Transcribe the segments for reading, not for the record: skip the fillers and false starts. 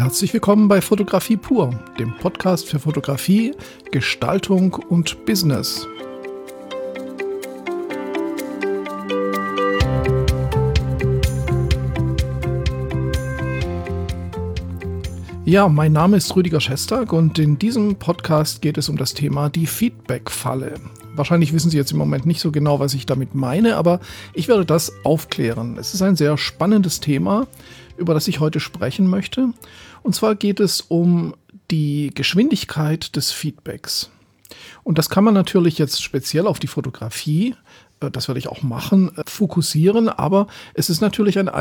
Herzlich willkommen bei Fotografie pur, dem Podcast für Fotografie, Gestaltung und Business. Ja, mein Name ist Rüdiger Schestag und in diesem Podcast geht es um das Thema die Feedback-Falle. Wahrscheinlich wissen Sie jetzt im Moment nicht so genau, was ich damit meine, aber ich werde das aufklären. Es ist ein sehr spannendes Thema, über das ich heute sprechen möchte. Und zwar geht es um die Geschwindigkeit des Feedbacks. Und das kann man natürlich jetzt speziell auf die Fotografie, das werde ich auch machen, fokussieren, aber es ist natürlich ein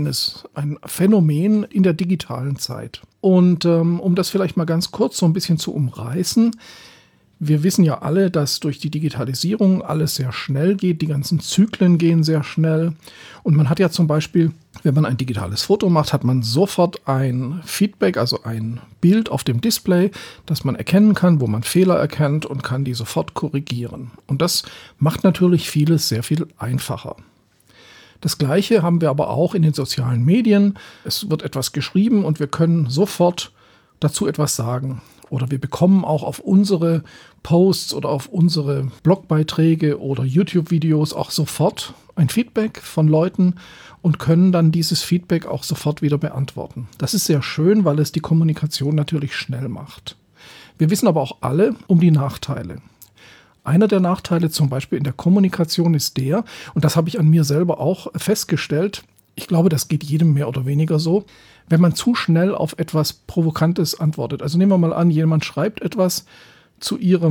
Phänomen in der digitalen Zeit. Und um das vielleicht mal ganz kurz so ein bisschen zu umreißen, wir wissen ja alle, dass durch die Digitalisierung alles sehr schnell geht, die ganzen Zyklen gehen sehr schnell und man hat ja zum Beispiel, wenn man ein digitales Foto macht, hat man sofort ein Feedback, also ein Bild auf dem Display, das man erkennen kann, wo man Fehler erkennt und kann die sofort korrigieren. Und das macht natürlich vieles sehr viel einfacher. Das Gleiche haben wir aber auch in den sozialen Medien. Es wird etwas geschrieben und wir können sofort dazu etwas sagen. Oder wir bekommen auch auf unsere Posts oder auf unsere Blogbeiträge oder YouTube-Videos auch sofort ein Feedback von Leuten und können dann dieses Feedback auch sofort wieder beantworten. Das ist sehr schön, weil es die Kommunikation natürlich schnell macht. Wir wissen aber auch alle um die Nachteile. Einer der Nachteile zum Beispiel in der Kommunikation ist der, und das habe ich an mir selber auch festgestellt, ich glaube, das geht jedem mehr oder weniger so, wenn man zu schnell auf etwas Provokantes antwortet. Also nehmen wir mal an, jemand schreibt etwas zu ihrer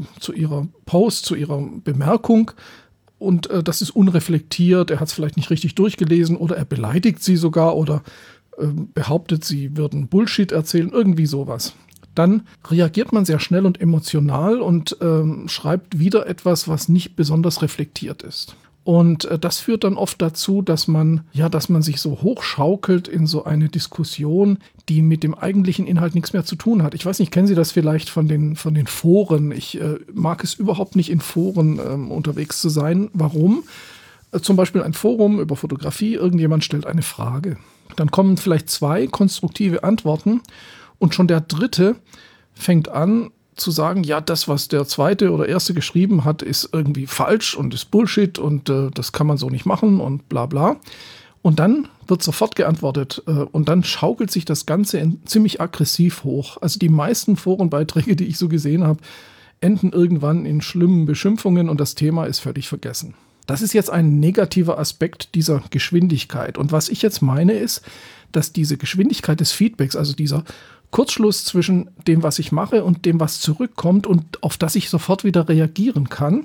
Post, zu ihrer Bemerkung und das ist unreflektiert, er hat es vielleicht nicht richtig durchgelesen oder er beleidigt sie sogar oder behauptet, sie würden Bullshit erzählen, irgendwie sowas. Dann reagiert man sehr schnell und emotional und schreibt wieder etwas, was nicht besonders reflektiert ist. Und das führt dann oft dazu, dass man sich so hochschaukelt in so eine Diskussion, die mit dem eigentlichen Inhalt nichts mehr zu tun hat. Ich weiß nicht, kennen Sie das vielleicht von den Foren? Ich mag es überhaupt nicht, in Foren unterwegs zu sein. Warum? Zum Beispiel ein Forum über Fotografie, irgendjemand stellt eine Frage. Dann kommen vielleicht 2 konstruktive Antworten und schon der dritte fängt an, zu sagen, ja, das, was der zweite oder erste geschrieben hat, ist irgendwie falsch und ist Bullshit und das kann man so nicht machen und bla bla. Und dann wird sofort geantwortet und dann schaukelt sich das Ganze ziemlich aggressiv hoch. Also die meisten Forenbeiträge, die ich so gesehen habe, enden irgendwann in schlimmen Beschimpfungen und das Thema ist völlig vergessen. Das ist jetzt ein negativer Aspekt dieser Geschwindigkeit. Und was ich jetzt meine ist, dass diese Geschwindigkeit des Feedbacks, also dieser Kurzschluss zwischen dem, was ich mache und dem, was zurückkommt und auf das ich sofort wieder reagieren kann,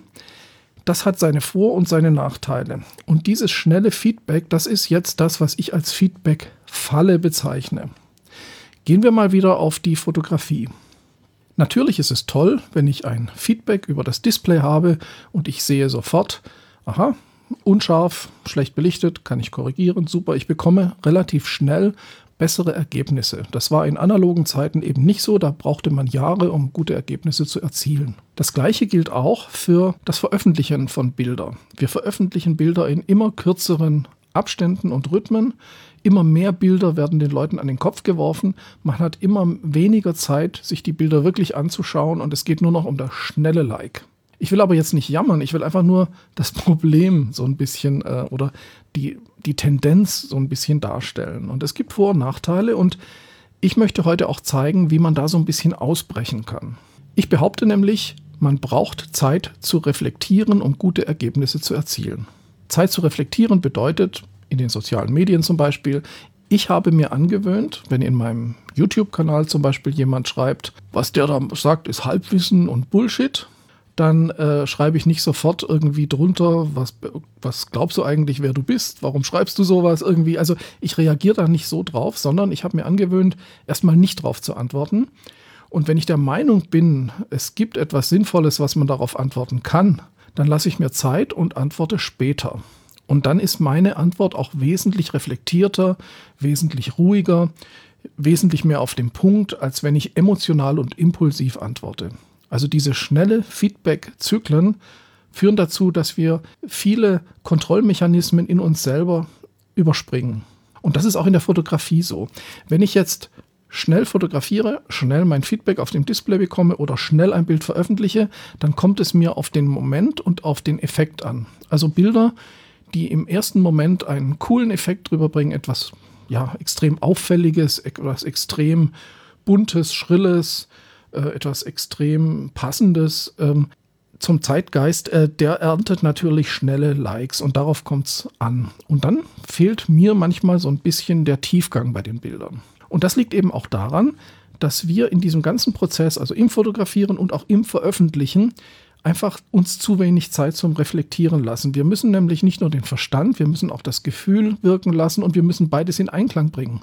das hat seine Vor- und seine Nachteile. Und dieses schnelle Feedback, das ist jetzt das, was ich als Feedback-Falle bezeichne. Gehen wir mal wieder auf die Fotografie. Natürlich ist es toll, wenn ich ein Feedback über das Display habe und ich sehe sofort, aha, unscharf, schlecht belichtet, kann ich korrigieren, super, ich bekomme relativ schnell bessere Ergebnisse. Das war in analogen Zeiten eben nicht so, da brauchte man Jahre, um gute Ergebnisse zu erzielen. Das Gleiche gilt auch für das Veröffentlichen von Bildern. Wir veröffentlichen Bilder in immer kürzeren Abständen und Rhythmen. Immer mehr Bilder werden den Leuten an den Kopf geworfen. Man hat immer weniger Zeit, sich die Bilder wirklich anzuschauen und es geht nur noch um das schnelle Like. Ich will aber jetzt nicht jammern, ich will einfach nur das Problem so ein bisschen oder die Tendenz so ein bisschen darstellen. Und es gibt Vor- und Nachteile und ich möchte heute auch zeigen, wie man da so ein bisschen ausbrechen kann. Ich behaupte nämlich, man braucht Zeit zu reflektieren, um gute Ergebnisse zu erzielen. Zeit zu reflektieren bedeutet, in den sozialen Medien zum Beispiel, ich habe mir angewöhnt, wenn in meinem YouTube-Kanal zum Beispiel jemand schreibt, was der da sagt, ist Halbwissen und Bullshit, dann schreibe ich nicht sofort irgendwie drunter, was glaubst du eigentlich, wer du bist, warum schreibst du sowas irgendwie. Also ich reagiere da nicht so drauf, sondern ich habe mir angewöhnt, erstmal nicht drauf zu antworten. Und wenn ich der Meinung bin, es gibt etwas Sinnvolles, was man darauf antworten kann, dann lasse ich mir Zeit und antworte später. Und dann ist meine Antwort auch wesentlich reflektierter, wesentlich ruhiger, wesentlich mehr auf dem Punkt, als wenn ich emotional und impulsiv antworte. Also diese schnelle Feedback-Zyklen führen dazu, dass wir viele Kontrollmechanismen in uns selber überspringen. Und das ist auch in der Fotografie so. Wenn ich jetzt schnell fotografiere, schnell mein Feedback auf dem Display bekomme oder schnell ein Bild veröffentliche, dann kommt es mir auf den Moment und auf den Effekt an. Also Bilder, die im ersten Moment einen coolen Effekt drüber bringen, etwas extrem Auffälliges, etwas extrem Buntes, Schrilles, etwas extrem Passendes zum Zeitgeist, der erntet natürlich schnelle Likes und darauf kommt es an. Und dann fehlt mir manchmal so ein bisschen der Tiefgang bei den Bildern. Und das liegt eben auch daran, dass wir in diesem ganzen Prozess, also im Fotografieren und auch im Veröffentlichen, einfach uns zu wenig Zeit zum Reflektieren lassen. Wir müssen nämlich nicht nur den Verstand, wir müssen auch das Gefühl wirken lassen und wir müssen beides in Einklang bringen.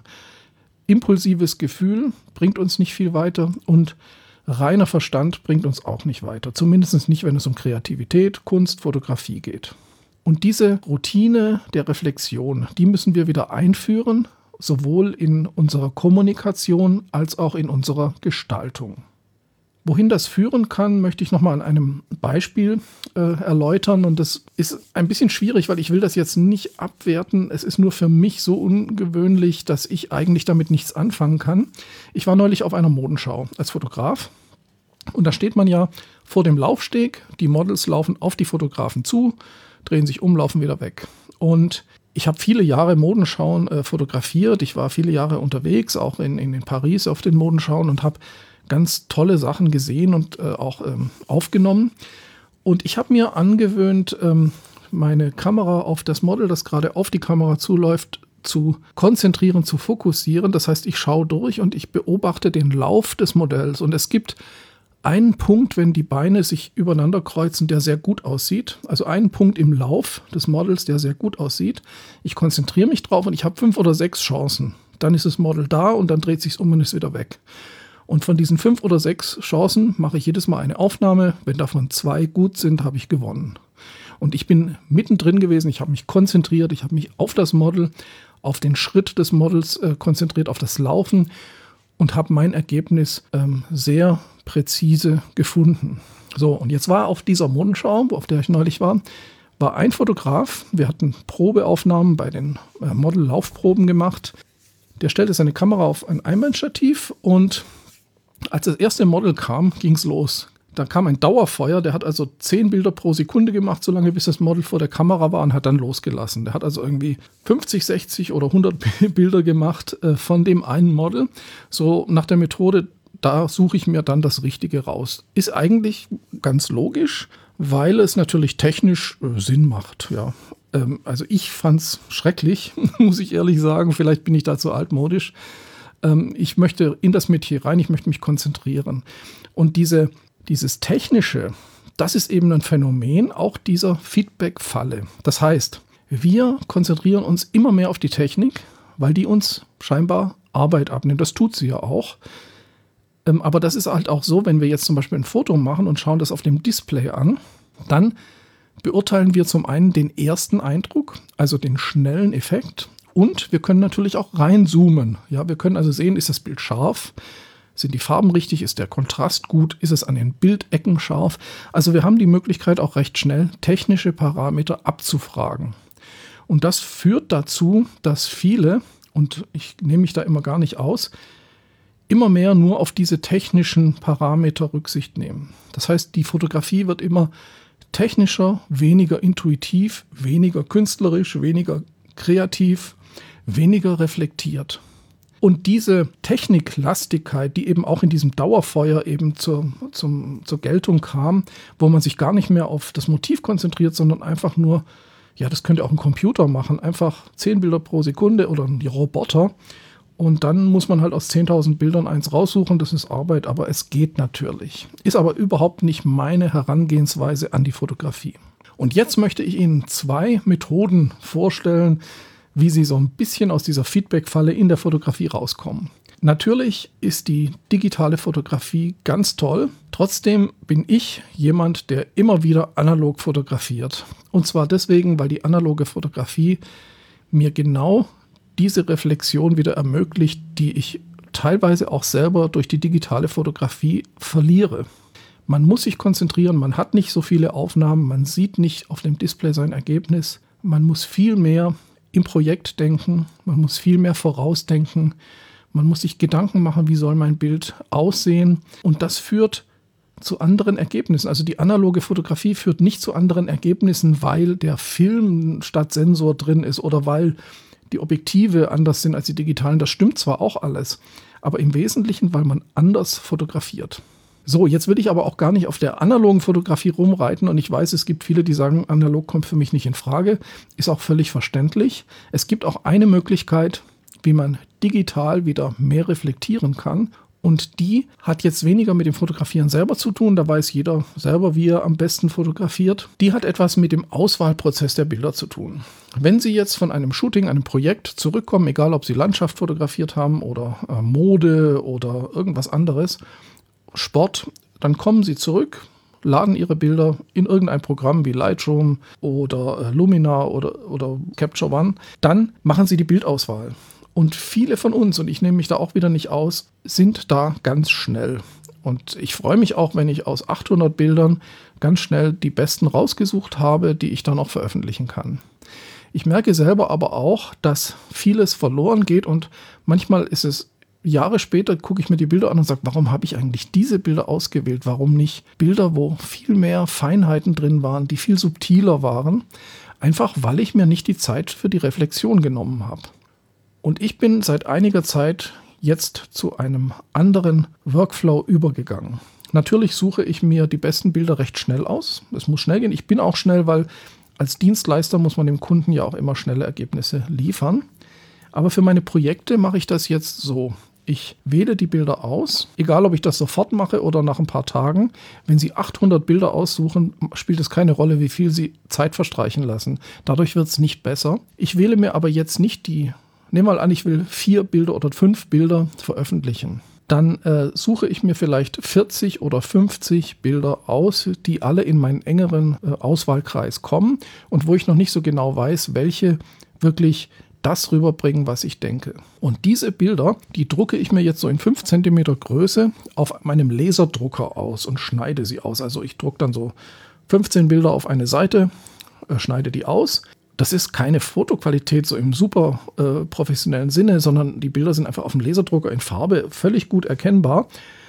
Impulsives Gefühl bringt uns nicht viel weiter und reiner Verstand bringt uns auch nicht weiter. Zumindest nicht, wenn es um Kreativität, Kunst, Fotografie geht. Und diese Routine der Reflexion, die müssen wir wieder einführen, sowohl in unserer Kommunikation als auch in unserer Gestaltung. Wohin das führen kann, möchte ich nochmal an einem Beispiel erläutern. Und das ist ein bisschen schwierig, weil ich will das jetzt nicht abwerten. Es ist nur für mich so ungewöhnlich, dass ich eigentlich damit nichts anfangen kann. Ich war neulich auf einer Modenschau als Fotograf. Und da steht man ja vor dem Laufsteg. Die Models laufen auf die Fotografen zu, drehen sich um, laufen wieder weg. Und ich habe viele Jahre Modenschauen fotografiert. Ich war viele Jahre unterwegs, auch in Paris auf den Modenschauen und habe ganz tolle Sachen gesehen und auch aufgenommen. Und ich habe mir angewöhnt, meine Kamera auf das Model, das gerade auf die Kamera zuläuft, zu konzentrieren, zu fokussieren. Das heißt, ich schaue durch und ich beobachte den Lauf des Modells. Und es gibt einen Punkt, wenn die Beine sich übereinander kreuzen, der sehr gut aussieht. Also einen Punkt im Lauf des Models, der sehr gut aussieht. Ich konzentriere mich drauf und ich habe 5 oder 6 Chancen. Dann ist das Model da und dann dreht es sich um und ist wieder weg. Und von diesen 5 oder 6 Chancen mache ich jedes Mal eine Aufnahme. Wenn davon 2 gut sind, habe ich gewonnen. Und ich bin mittendrin gewesen, ich habe mich konzentriert, ich habe mich auf das Model, auf den Schritt des Models konzentriert, auf das Laufen und habe mein Ergebnis sehr präzise gefunden. So, und jetzt war auf dieser Modenschau, auf der ich neulich war ein Fotograf. Wir hatten Probeaufnahmen bei den Model-Laufproben gemacht. Der stellte seine Kamera auf ein Einbandstativ und als das erste Model kam, ging es los. Da kam ein Dauerfeuer, der hat also 10 Bilder pro Sekunde gemacht, solange bis das Model vor der Kamera war und hat dann losgelassen. Der hat also irgendwie 50, 60 oder 100 Bilder gemacht von dem einen Model. So nach der Methode, da suche ich mir dann das Richtige raus. Ist eigentlich ganz logisch, weil es natürlich technisch Sinn macht. Ja. Also ich fand es schrecklich, muss ich ehrlich sagen. Vielleicht bin ich da zu altmodisch. Ich möchte in das Metier rein, ich möchte mich konzentrieren. Und dieses Technische, das ist eben ein Phänomen auch dieser Feedback-Falle. Das heißt, wir konzentrieren uns immer mehr auf die Technik, weil die uns scheinbar Arbeit abnimmt. Das tut sie ja auch. Aber das ist halt auch so, wenn wir jetzt zum Beispiel ein Foto machen und schauen das auf dem Display an, dann beurteilen wir zum einen den ersten Eindruck, also den schnellen Effekt. Und wir können natürlich auch reinzoomen. Ja, wir können also sehen, ist das Bild scharf? Sind die Farben richtig? Ist der Kontrast gut? Ist es an den Bildecken scharf? Also wir haben die Möglichkeit, auch recht schnell technische Parameter abzufragen. Und das führt dazu, dass viele, und ich nehme mich da immer gar nicht aus, immer mehr nur auf diese technischen Parameter Rücksicht nehmen. Das heißt, die Fotografie wird immer technischer, weniger intuitiv, weniger künstlerisch, weniger kreativ, weniger reflektiert. Und diese Techniklastigkeit, die eben auch in diesem Dauerfeuer eben zur Geltung kam, wo man sich gar nicht mehr auf das Motiv konzentriert, sondern einfach nur, ja, das könnte auch ein Computer machen, einfach 10 Bilder pro Sekunde oder die Roboter. Und dann muss man halt aus 10.000 Bildern eins raussuchen, das ist Arbeit, aber es geht natürlich. Ist aber überhaupt nicht meine Herangehensweise an die Fotografie. Und jetzt möchte ich Ihnen 2 Methoden vorstellen, wie Sie so ein bisschen aus dieser Feedback-Falle in der Fotografie rauskommen. Natürlich ist die digitale Fotografie ganz toll. Trotzdem bin ich jemand, der immer wieder analog fotografiert. Und zwar deswegen, weil die analoge Fotografie mir genau diese Reflexion wieder ermöglicht, die ich teilweise auch selber durch die digitale Fotografie verliere. Man muss sich konzentrieren, man hat nicht so viele Aufnahmen, man sieht nicht auf dem Display sein Ergebnis. Man muss viel mehr im Projekt denken, man muss viel mehr vorausdenken, Man muss sich Gedanken machen, wie soll mein Bild aussehen. Und das führt zu anderen Ergebnissen. Also die analoge Fotografie führt nicht zu anderen Ergebnissen, weil der Film statt Sensor drin ist oder weil die Objektive anders sind als die digitalen. Das stimmt zwar auch alles, aber im Wesentlichen, weil man anders fotografiert. So, jetzt will ich aber auch gar nicht auf der analogen Fotografie rumreiten und ich weiß, es gibt viele, die sagen, analog kommt für mich nicht in Frage. Ist auch völlig verständlich. Es gibt auch eine Möglichkeit, wie man digital wieder mehr reflektieren kann. Und die hat jetzt weniger mit dem Fotografieren selber zu tun. Da weiß jeder selber, wie er am besten fotografiert. Die hat etwas mit dem Auswahlprozess der Bilder zu tun. Wenn Sie jetzt von einem Shooting, einem Projekt zurückkommen, egal ob Sie Landschaft fotografiert haben oder Mode oder irgendwas anderes, Sport, dann kommen Sie zurück, laden Ihre Bilder in irgendein Programm wie Lightroom oder Luminar oder Capture One. Dann machen Sie die Bildauswahl. Und viele von uns, und ich nehme mich da auch wieder nicht aus, sind da ganz schnell. Und ich freue mich auch, wenn ich aus 800 Bildern ganz schnell die besten rausgesucht habe, die ich dann auch veröffentlichen kann. Ich merke selber aber auch, dass vieles verloren geht und manchmal ist es Jahre später, gucke ich mir die Bilder an und sage, warum habe ich eigentlich diese Bilder ausgewählt? Warum nicht Bilder, wo viel mehr Feinheiten drin waren, die viel subtiler waren? Einfach, weil ich mir nicht die Zeit für die Reflexion genommen habe. Und ich bin seit einiger Zeit jetzt zu einem anderen Workflow übergegangen. Natürlich suche ich mir die besten Bilder recht schnell aus. Es muss schnell gehen. Ich bin auch schnell, weil als Dienstleister muss man dem Kunden ja auch immer schnelle Ergebnisse liefern. Aber für meine Projekte mache ich das jetzt so. Ich wähle die Bilder aus, egal ob ich das sofort mache oder nach ein paar Tagen. Wenn Sie 800 Bilder aussuchen, spielt es keine Rolle, wie viel Sie Zeit verstreichen lassen. Dadurch wird es nicht besser. Ich wähle mir aber jetzt nicht nehmen wir mal an, ich will 4 Bilder oder 5 Bilder veröffentlichen. Dann suche ich mir vielleicht 40 oder 50 Bilder aus, die alle in meinen engeren Auswahlkreis kommen und wo ich noch nicht so genau weiß, welche wirklich das rüberbringen, was ich denke. Und diese Bilder, die drucke ich mir jetzt so in 5 cm Größe auf meinem Laserdrucker aus und schneide sie aus. Also ich drucke dann so 15 Bilder auf eine Seite, schneide die aus. Das ist keine Fotoqualität so im super professionellen Sinne, sondern die Bilder sind einfach auf dem Laserdrucker in Farbe völlig gut erkennbar.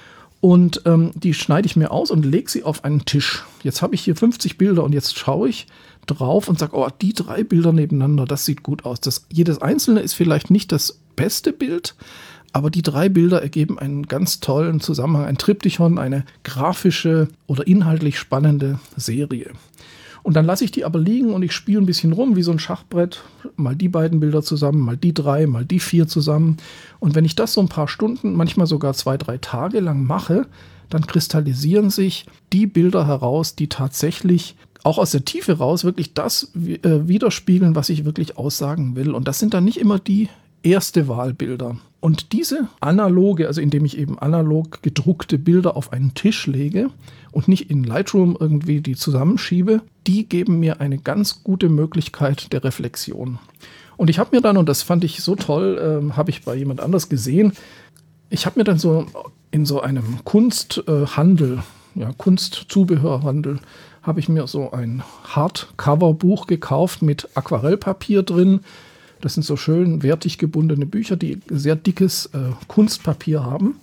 Und die schneide ich mir aus und lege sie auf einen Tisch. Jetzt habe ich hier 50 Bilder und jetzt schaue ich drauf und sage, oh, die 3 Bilder nebeneinander, das sieht gut aus. Jedes einzelne ist vielleicht nicht das beste Bild, aber die 3 Bilder ergeben einen ganz tollen Zusammenhang, ein Triptychon, eine grafische oder inhaltlich spannende Serie. Und dann lasse ich die aber liegen und ich spiele ein bisschen rum wie so ein Schachbrett. Mal die beiden Bilder zusammen, mal die 3, mal die 4 zusammen. Und wenn ich das so ein paar Stunden, manchmal sogar 2, 3 Tage lang mache, dann kristallisieren sich die Bilder heraus, die tatsächlich auch aus der Tiefe raus wirklich das widerspiegeln, was ich wirklich aussagen will. Und das sind dann nicht immer die erste Wahlbilder. Und diese analoge, also indem ich eben analog gedruckte Bilder auf einen Tisch lege und nicht in Lightroom irgendwie die zusammenschiebe, die geben mir eine ganz gute Möglichkeit der Reflexion. Und ich habe mir dann, und das fand ich so toll, habe ich bei jemand anders gesehen, ich habe mir dann so in so einem Kunsthandel, Kunstzubehörhandel, habe ich mir so ein Hardcover-Buch gekauft mit Aquarellpapier drin. Das sind so schön wertig gebundene Bücher, die sehr dickes Kunstpapier haben.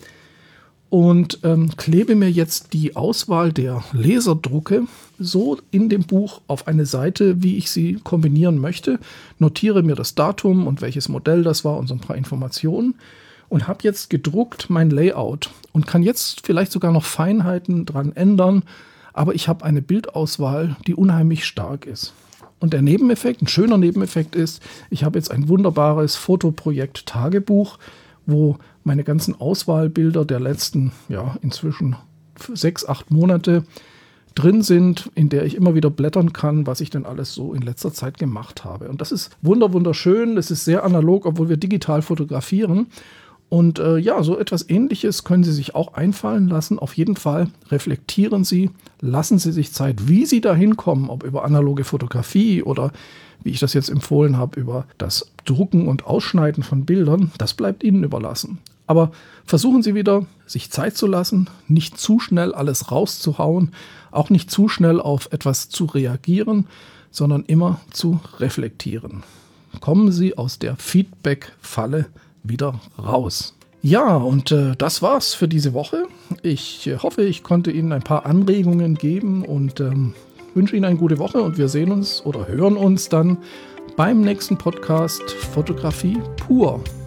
Und klebe mir jetzt die Auswahl der Laserdrucke so in dem Buch auf eine Seite, wie ich sie kombinieren möchte. Notiere mir das Datum und welches Modell das war und so ein paar Informationen. Und habe jetzt gedruckt mein Layout und kann jetzt vielleicht sogar noch Feinheiten dran ändern. Aber ich habe eine Bildauswahl, die unheimlich stark ist. Und der Nebeneffekt, ein schöner Nebeneffekt ist, ich habe jetzt ein wunderbares Fotoprojekt Tagebuch, wo meine ganzen Auswahlbilder der letzten, inzwischen 6, 8 Monate drin sind, in der ich immer wieder blättern kann, was ich denn alles so in letzter Zeit gemacht habe. Und das ist wunderschön, das ist sehr analog, obwohl wir digital fotografieren. Und so etwas Ähnliches können Sie sich auch einfallen lassen. Auf jeden Fall reflektieren Sie, lassen Sie sich Zeit, wie Sie da hinkommen, ob über analoge Fotografie oder, wie ich das jetzt empfohlen habe, über das Drucken und Ausschneiden von Bildern. Das bleibt Ihnen überlassen. Aber versuchen Sie wieder, sich Zeit zu lassen, nicht zu schnell alles rauszuhauen, auch nicht zu schnell auf etwas zu reagieren, sondern immer zu reflektieren. Kommen Sie aus der Feedback-Falle wieder raus. Ja, und das war's für diese Woche. Ich hoffe, ich konnte Ihnen ein paar Anregungen geben und wünsche Ihnen eine gute Woche und wir sehen uns oder hören uns dann beim nächsten Podcast Fotografie pur.